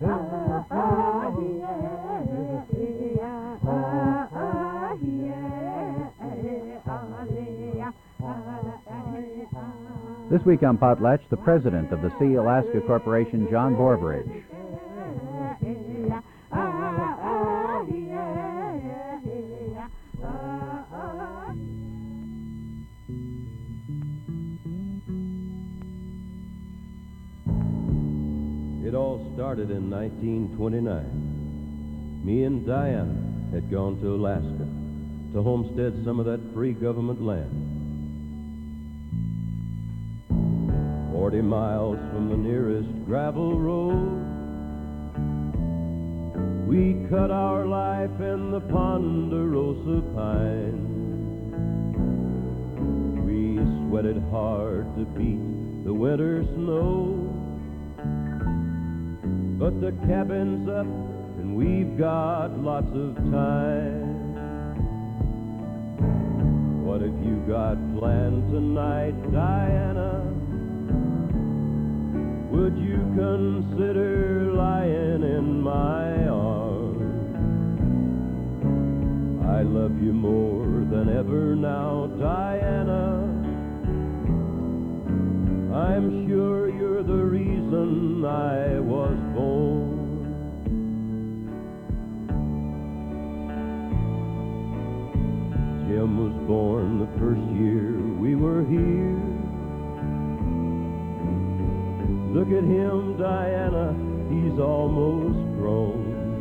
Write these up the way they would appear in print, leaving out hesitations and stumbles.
This week on Potlatch, the president of the Sea Alaska Corporation, John Borbridge. It all started in 1929. Me and Diana had gone to Alaska to homestead some of that free government land. 40 miles from the nearest gravel road, we cut our life in the ponderosa pine. We sweated hard to beat the winter snow, but the cabin's up and we've got lots of time. What have you got planned tonight, Diana? Would you consider lying in my arms? I love you more than ever now, Diana. I'm sure you're the reason I was born. Jim was born the first year we were here. Look at him, Diana, he's almost grown.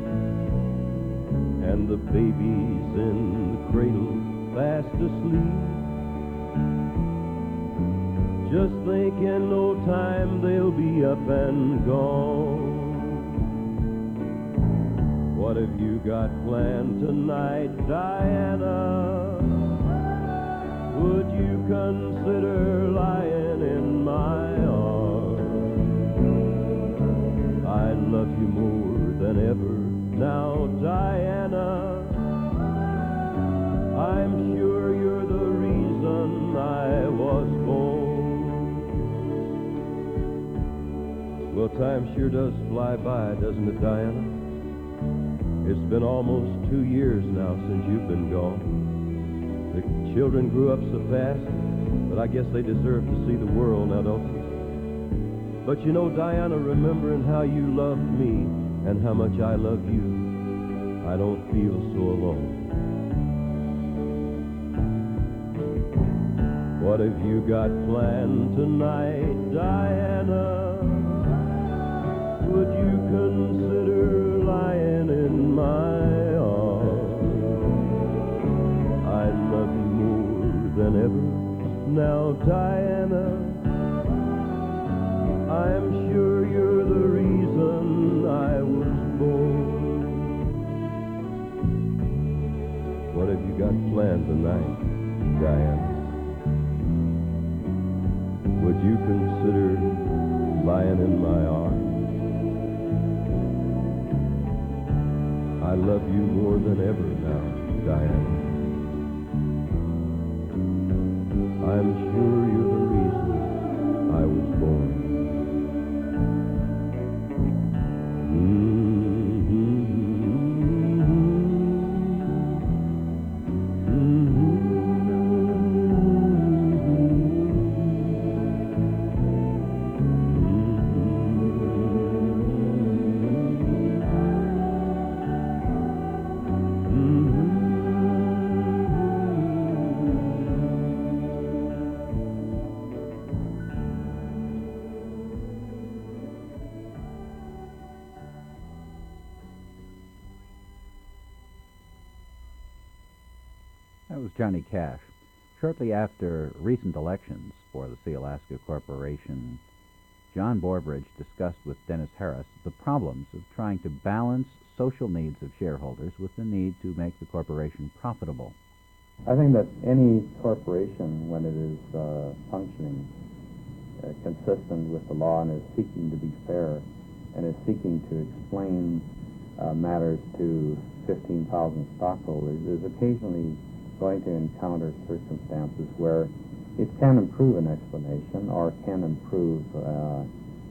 And the baby's in the cradle, fast asleep. Just think in no time they'll be up and gone. What have you got planned tonight, Diana? Would you consider lying in my arms? I love you more than ever now, Diana. I'm sure you're the reason I was born. Well, time sure does fly by, doesn't it, Diana? It's been almost 2 years now since you've been gone. The children grew up so fast, but I guess they deserve to see the world now, don't they? But you know, Diana, remembering how you loved me and how much I love you, I don't feel so alone. What have you got planned tonight, Diana? Would you consider lying in my arms? I love you more than ever now, Diana. I'm sure you're the reason I was born. What have you got planned tonight, Diana? Would you consider lying in my arms? I love you more than ever now, Diana. I'm sure you're the reason I was born. That was Johnny Cash. Shortly after recent elections for the Sea Alaska Corporation, John Borbridge discussed with Dennis Harris the problems of trying to balance social needs of shareholders with the need to make the corporation profitable. I think that any corporation, when it is functioning consistent with the law and is seeking to be fair and is seeking to explain matters to 15,000 stockholders, is occasionally going to encounter circumstances where it can improve an explanation or can improve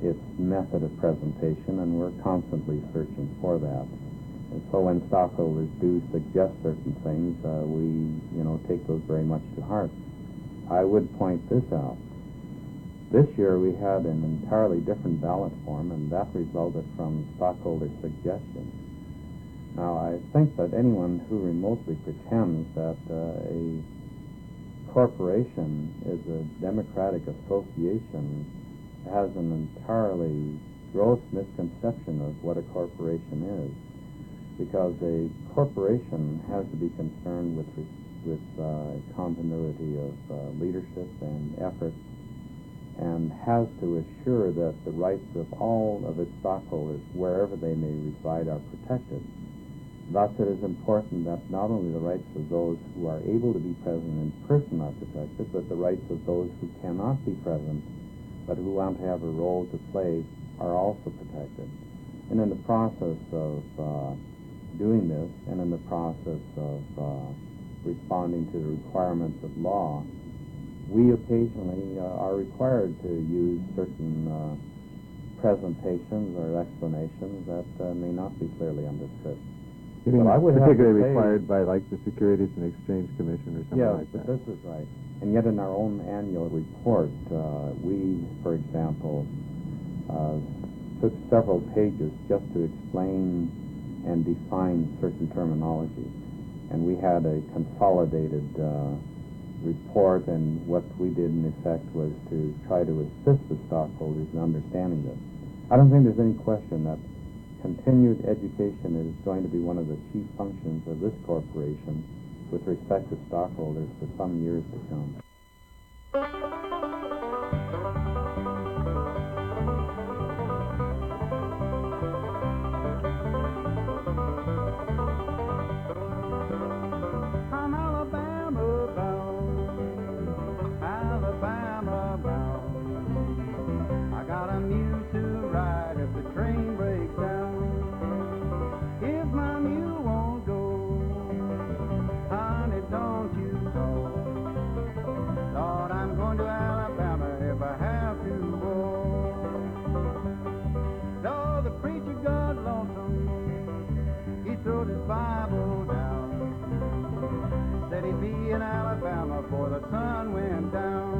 its method of presentation, and we're constantly searching for that. And so when stockholders do suggest certain things, we, take those very much to heart. I would point this out. This year we had an entirely different ballot form, and that resulted from stockholder suggestions. Now, I think that anyone who remotely pretends that a corporation is a democratic association has an entirely gross misconception of what a corporation is, because a corporation has to be concerned with continuity of leadership and effort, and has to assure that the rights of all of its stockholders, wherever they may reside, are protected. Thus, it is important that not only the rights of those who are able to be present in person are protected, but the rights of those who cannot be present, but who want to have a role to play, are also protected. And in the process of doing this, and in the process of responding to the requirements of law, we occasionally are required to use certain presentations or explanations that may not be clearly understood. You mean But I would have to particularly say- required by, like, the Securities and Exchange Commission or something Yes, like that? this is right. And yet in our own annual report, we, for example, took several pages just to explain and define certain terminology. And we had a consolidated report, and what we did in effect was to try to assist the stockholders in understanding this. I don't think there's any question that continued education is going to be one of the chief functions of this corporation with respect to stockholders for some years to come. I'm Alabama bound, Alabama bound. I got a mule to ride if the train breaks down. If my mule won't go, honey, don't you go. Lord, I'm going to Alabama if I have to go. Though the preacher got lonesome, he threw his Bible down. Said he'd be in Alabama before the sun went down.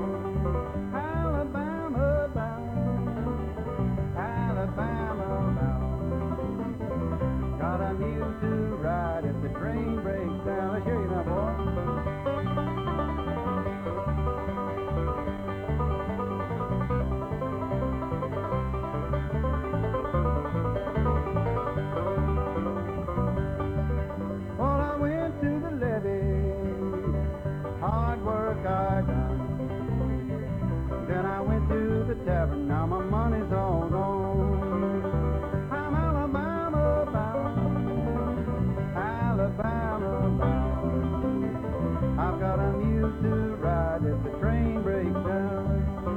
Alabama bound, Alabama bound. Got a mule to ride if the train breaks down. Let's hear you now, boy. Well, I went to the levee, hard work I done. Then I went to the tavern, now my money's all gone. I'm Alabama bound, Alabama bound. I've got a mule to ride if the train breaks down.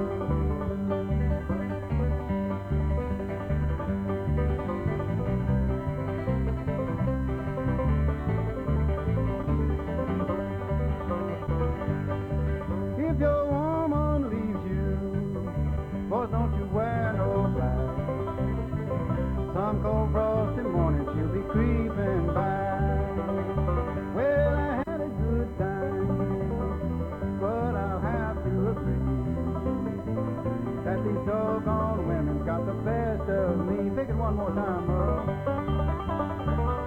If your woman leaves you, boy, don't you wear no black. Some cold frosty morning she'll be creeping by. Well, I had a good time, but I'll have to agree that these doggone women got the best of me. Pick it one more time, Merle.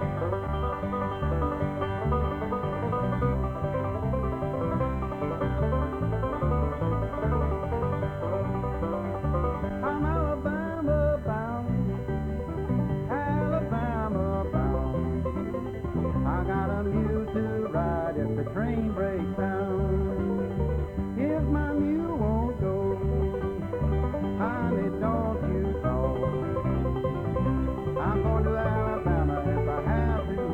I'm Alabama bound, Alabama bound. I got a mule to ride if the train breaks down. If my mule won't go, honey, don't you go. I'm going to Alabama if I have to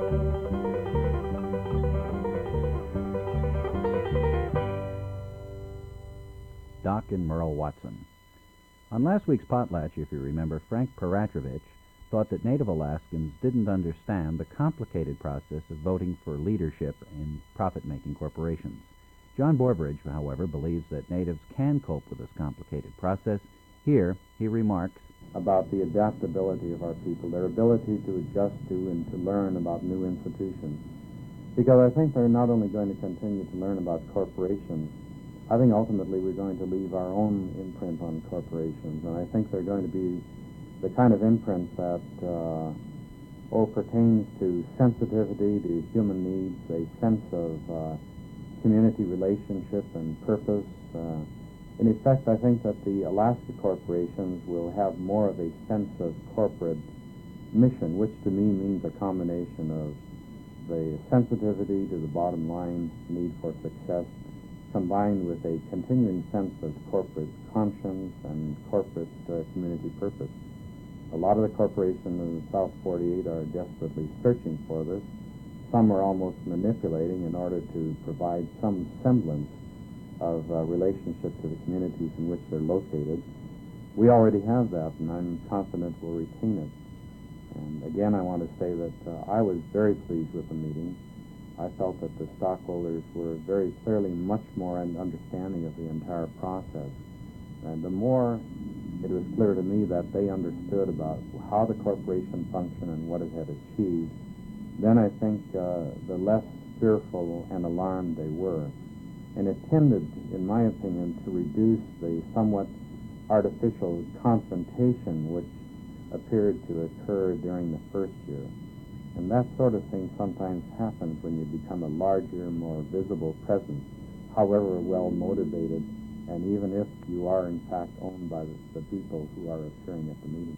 Doc and Merle Watson. On last week's Potlatch, if you remember, Frank Peratrovich thought that Native Alaskans didn't understand the complicated process of voting for leadership in profit-making corporations. John Borbridge, however, believes that natives can cope with this complicated process. Here, he remarks, about the adaptability of our people, their ability to adjust to and to learn about new institutions. Because I think they're not only going to continue to learn about corporations, I think ultimately we're going to leave our own imprint on corporations, and I think they're going to be the kind of imprint that pertains to sensitivity to human needs, a sense of community relationship and purpose. In effect, I think that the Alaska corporations will have more of a sense of corporate mission, which to me means a combination of the sensitivity to the bottom line, need for success, combined with a continuing sense of corporate conscience and corporate community purpose. A lot of the corporations in the South 48 are desperately searching for this. Some are almost manipulating in order to provide some semblance of relationship to the communities in which they're located. We already have that, and I'm confident we'll retain it. And again, I want to say that I was very pleased with the meeting. I felt that the stockholders were very clearly much more understanding of the entire process. And the more it was clear to me that they understood about how the corporation functioned and what it had achieved, then I think the less fearful and alarmed they were. And it tended, in my opinion, to reduce the somewhat artificial confrontation which appeared to occur during the first year. And that sort of thing sometimes happens when you become a larger, more visible presence, however well motivated, and even if you are in fact owned by the people who are appearing at the meeting.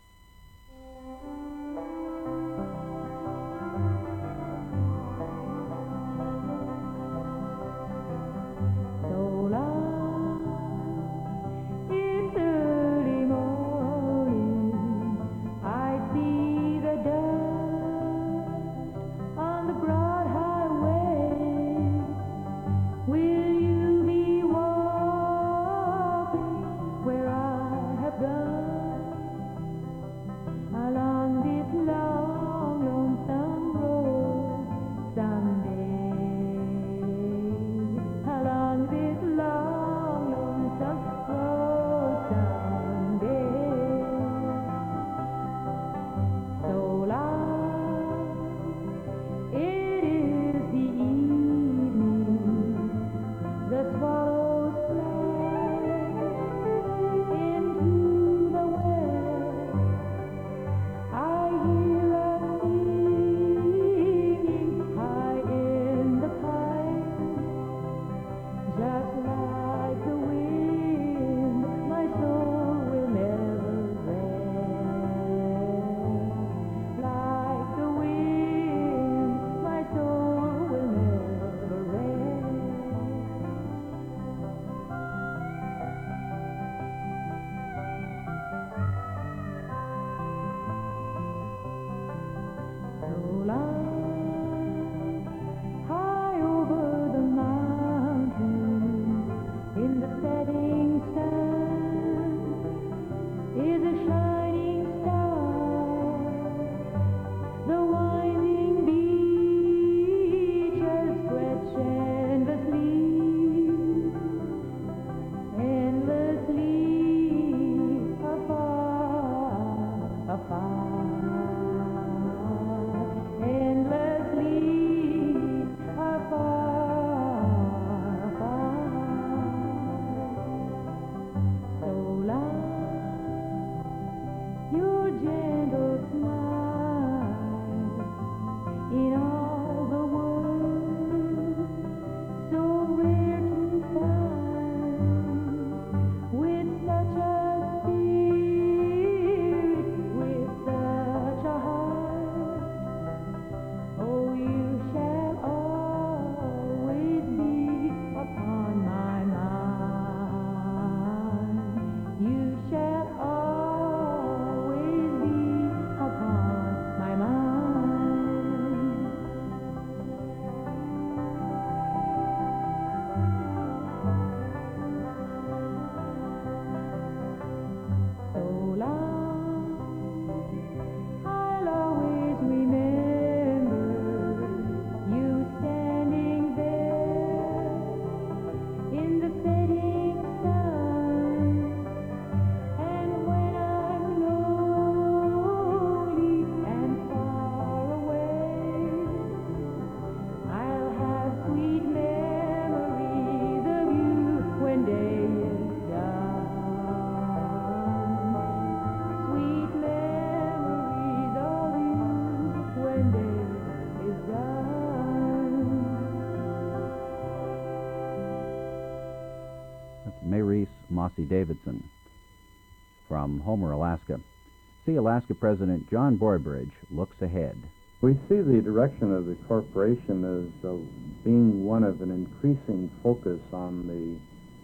Ossie Davidson from Homer, Alaska. Sealaska President John Borbridge looks ahead. We see the direction of the corporation as being one of an increasing focus on the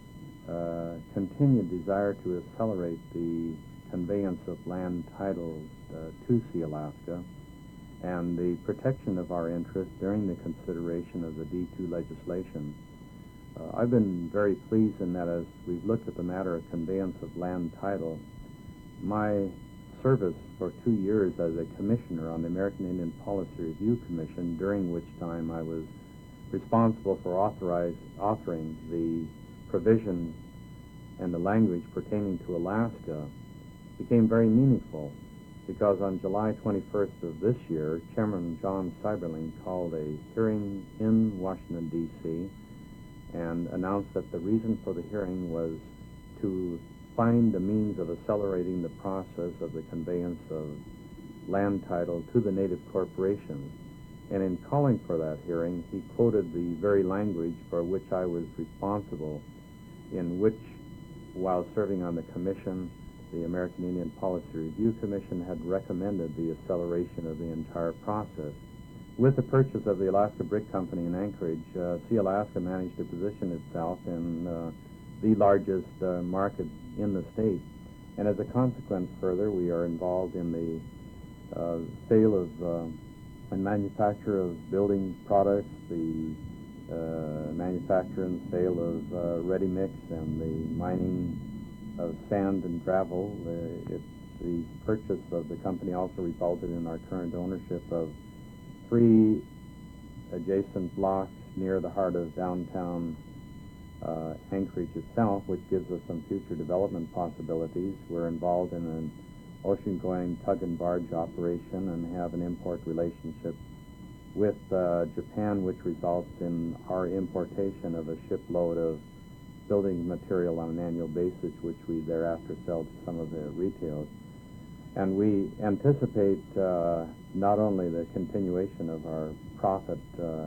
continued desire to accelerate the conveyance of land titles to Sealaska and the protection of our interests during the consideration of the D2 legislation. I've been very pleased in that as we've looked at the matter of conveyance of land title, my service for 2 years as a commissioner on the American Indian Policy Review Commission, during which time I was responsible for authoring the provision and the language pertaining to Alaska, became very meaningful because on July 21st of this year, Chairman John Seiberling called a hearing in Washington, D.C., and announced that the reason for the hearing was to find a means of accelerating the process of the conveyance of land title to the native corporations. And in calling for that hearing, he quoted the very language for which I was responsible, in which, while serving on the commission, the American Indian Policy Review Commission had recommended the acceleration of the entire process. With the purchase of the Alaska Brick Company in Anchorage, Sealaska managed to position itself in the largest market in the state. And as a consequence, further, we are involved in the sale of and manufacture of building products, the manufacture and sale of ready mix, and the mining of sand and gravel. The purchase of the company also resulted in our current ownership of 3 adjacent blocks near the heart of downtown Anchorage itself, which gives us some future development possibilities. We're involved in an ocean-going tug and barge operation and have an import relationship with Japan, which results in our importation of a shipload of building material on an annual basis, which we thereafter sell to some of the retailers. And we anticipate not only the continuation of our profit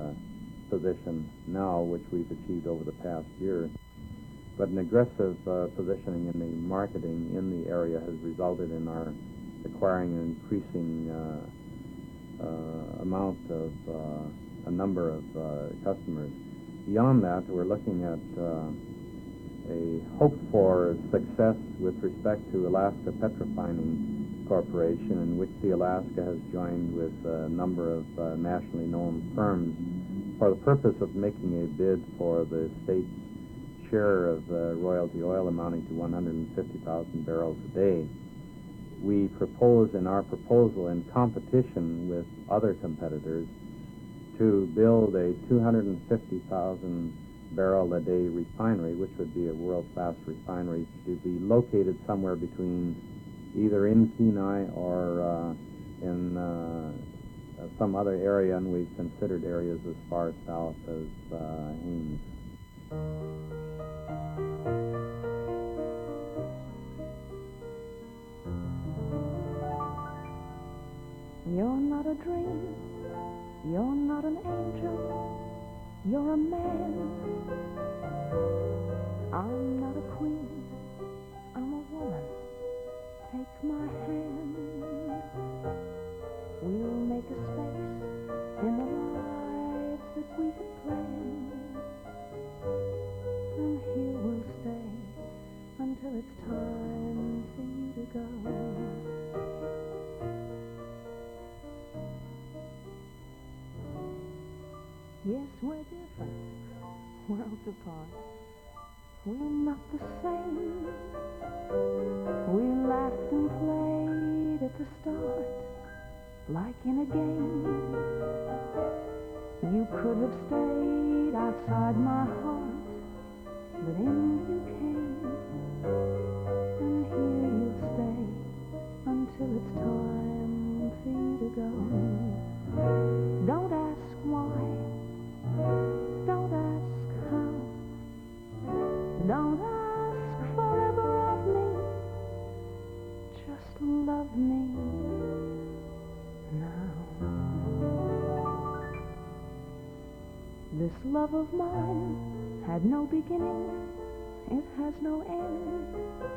position now, which we've achieved over the past year, but an aggressive positioning in the marketing in the area has resulted in our acquiring an increasing amount of a number of customers. Beyond that, we're looking at a hope-for success with respect to Alaska Petrofining Corporation, in which Sealaska has joined with a number of nationally known firms for the purpose of making a bid for the state's share of royalty oil amounting to 150,000 barrels a day. We propose in our proposal, in competition with other competitors, to build a 250,000 barrel a day refinery, which would be a world-class refinery, to be located somewhere between either in Kenai or in some other area, and we've considered areas as far south as Haines. You're not a dream, you're not an angel, you're a man. I'm not a queen, I'm a woman. Take my hand. We'll make a space in the lives that we have planned. And here we'll stay until it's time for you to go. Yes, we're different, worlds apart. We're not the same. We laughed and played at the start, like in a game. You could have stayed outside my heart, but in you came. And here you'll stay until it's time for you to go. Don't ask why. Don't ask how. Don't ask forever of me. Just love me now. This love of mine had no beginning it has no end.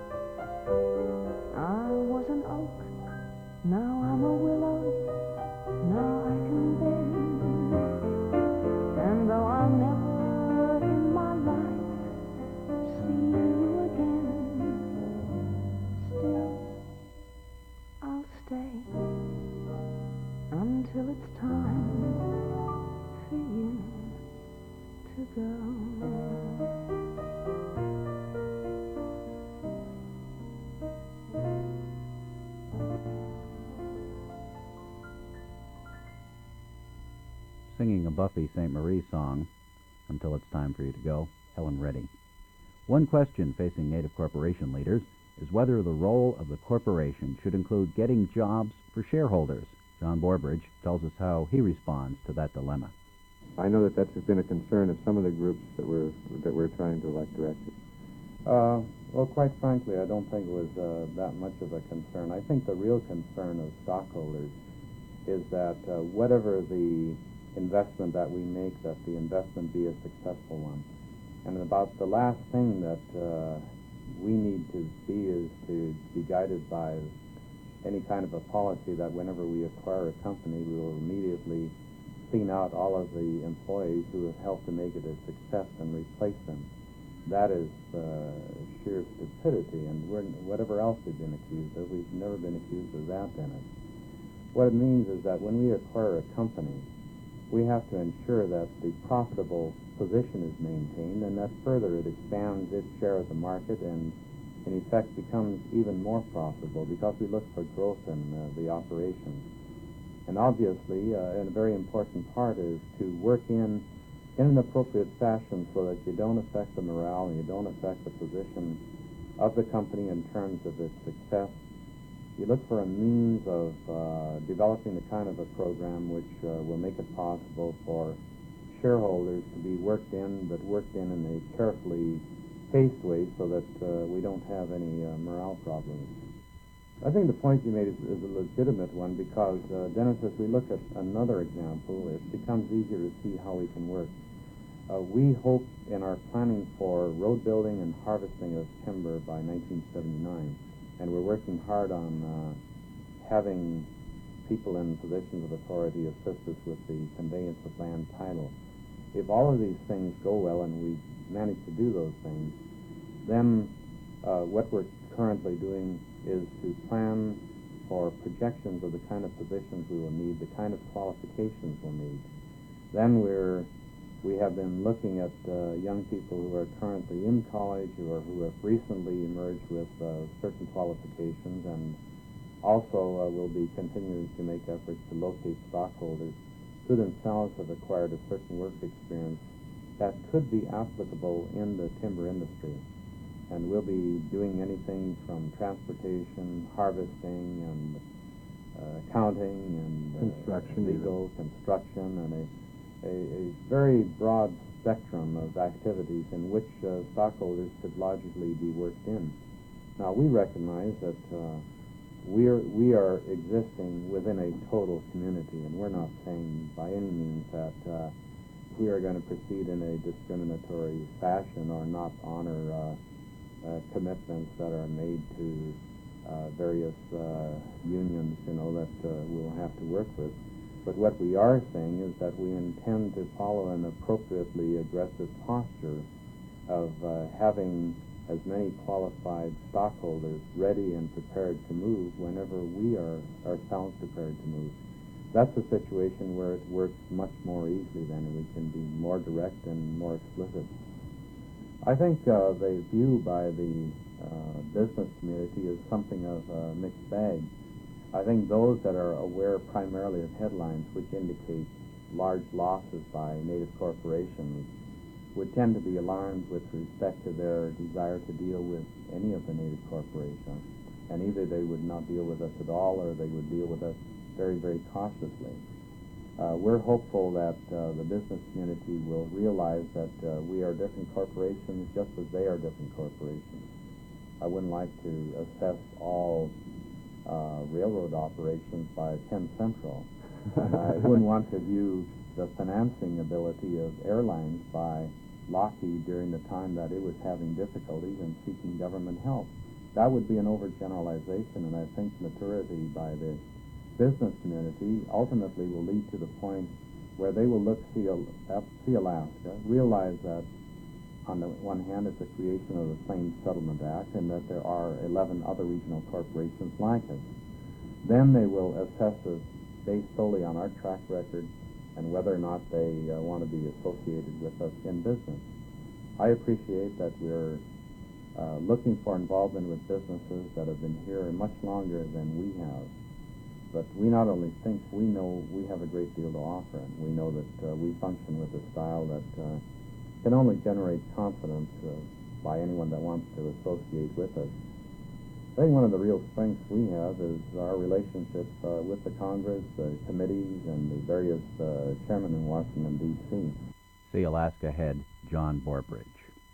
I was an oak, now I'm a willow, now I can bend. And though I'll never in my life see you again, still I'll stay until it's time for you to go. Singing a Buffy St. Marie song, Until It's Time for You to Go, Helen Reddy. One question facing Native corporation leaders is whether the role of the corporation should include getting jobs for shareholders. John Borbridge tells us how he responds to that dilemma. I know that that's been a concern of some of the groups that we're trying to elect directors. Well, quite frankly, I don't think it was that much of a concern. I think the real concern of stockholders is that whatever the investment that we make, that the investment be a successful one. And about the last thing that we need to be is to be guided by any kind of a policy that whenever we acquire a company, we will immediately clean out all of the employees who have helped to make it a success and replace them. That is sheer stupidity, and whatever else we've been accused of, we've never been accused of that, Dennis. What it means is that when we acquire a company, we have to ensure that the profitable position is maintained and that further it expands its share of the market and in effect becomes even more profitable because we look for growth in the operation. And obviously, a very important part is to work in an appropriate fashion so that you don't affect the morale and you don't affect the position of the company in terms of its success. You look for a means of developing the kind of a program which will make it possible for shareholders to be worked in, but worked in a carefully paced way so that we don't have any morale problems. I think the point you made is a legitimate one because, Dennis, as we look at another example, it becomes easier to see how we can work. We hope in our planning for road building and harvesting of timber by 1979, and we're working hard on having people in positions of authority assist us with the conveyance of land title. If all of these things go well and we manage to do those things, then what we're currently doing is to plan for projections of the kind of positions we will need, the kind of qualifications we'll need. Then we have been looking at young people who are currently in college or who have recently emerged with certain qualifications, and also will be continuing to make efforts to locate stockholders who themselves have acquired a certain work experience that could be applicable in the timber industry. And we'll be doing anything from transportation, harvesting, and accounting, and construction, legal, construction, and a very broad spectrum of activities in which stockholders could logically be worked in. Now, we recognize that we are existing within a total community, and we're not saying by any means that we are going to proceed in a discriminatory fashion or not honor commitments that are made to various unions, that we'll have to work with. But what we are saying is that we intend to follow an appropriately aggressive posture of having as many qualified stockholders ready and prepared to move whenever we are ourselves prepared to move. That's a situation where it works much more easily then, and we can be more direct and more explicit. I think the view by the business community is something of a mixed bag. I think those that are aware primarily of headlines which indicate large losses by native corporations would tend to be alarmed with respect to their desire to deal with any of the native corporations. And either they would not deal with us at all or they would deal with us very, very cautiously. We're hopeful that the business community will realize that we are different corporations just as they are different corporations. I wouldn't like to assess all railroad operations by Penn Central. And I wouldn't want to view the financing ability of airlines by Lockheed during the time that it was having difficulties in seeking government help. That would be an overgeneralization, and I think maturity by the business community ultimately will lead to the point where they will see Alaska, realize that on the one hand it's the creation of the Plains Settlement Act and that there are 11 other regional corporations like it. Then they will assess us based solely on our track record and whether or not they want to be associated with us in business. I appreciate that we're looking for involvement with businesses that have been here much longer than we have. But we not only think, we know we have a great deal to offer, and we know that we function with a style that can only generate confidence by anyone that wants to associate with us. I think one of the real strengths we have is our relationship with the Congress, the committees, and the various chairmen in Washington, D.C. Sealaska head John Borbridge.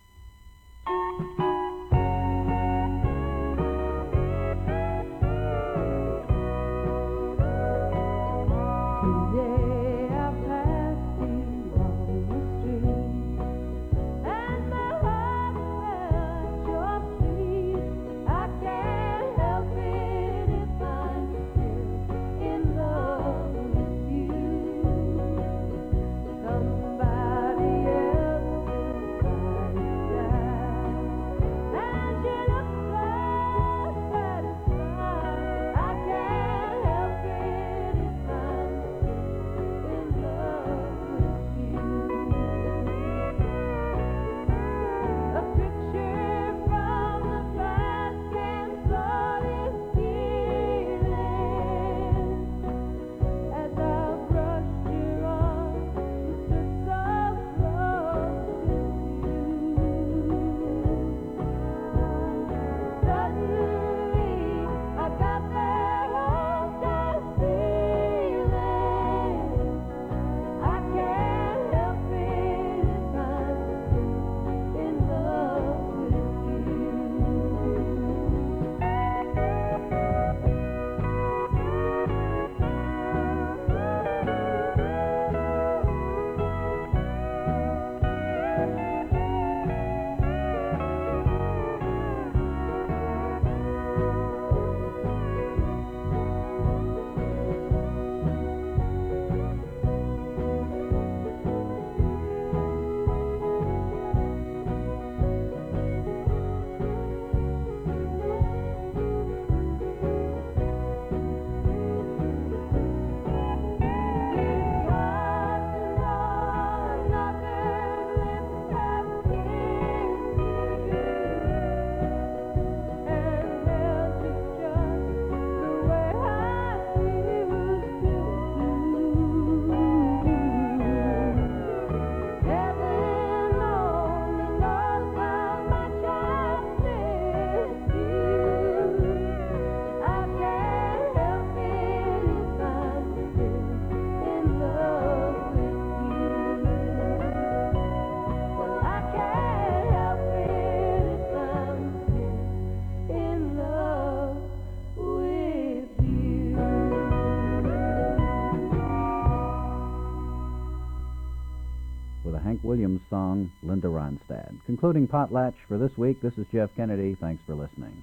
Hank Williams song, Linda Ronstadt. Concluding Potlatch for this week, this is Jeff Kennedy. Thanks for listening.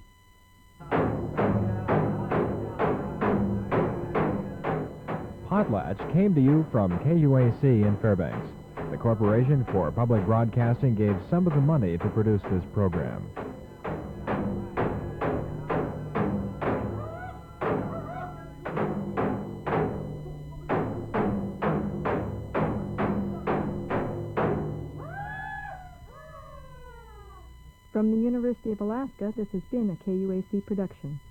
Potlatch came to you from KUAC in Fairbanks. The Corporation for Public Broadcasting gave some of the money to produce this program. From the University of Alaska, this has been a KUAC production.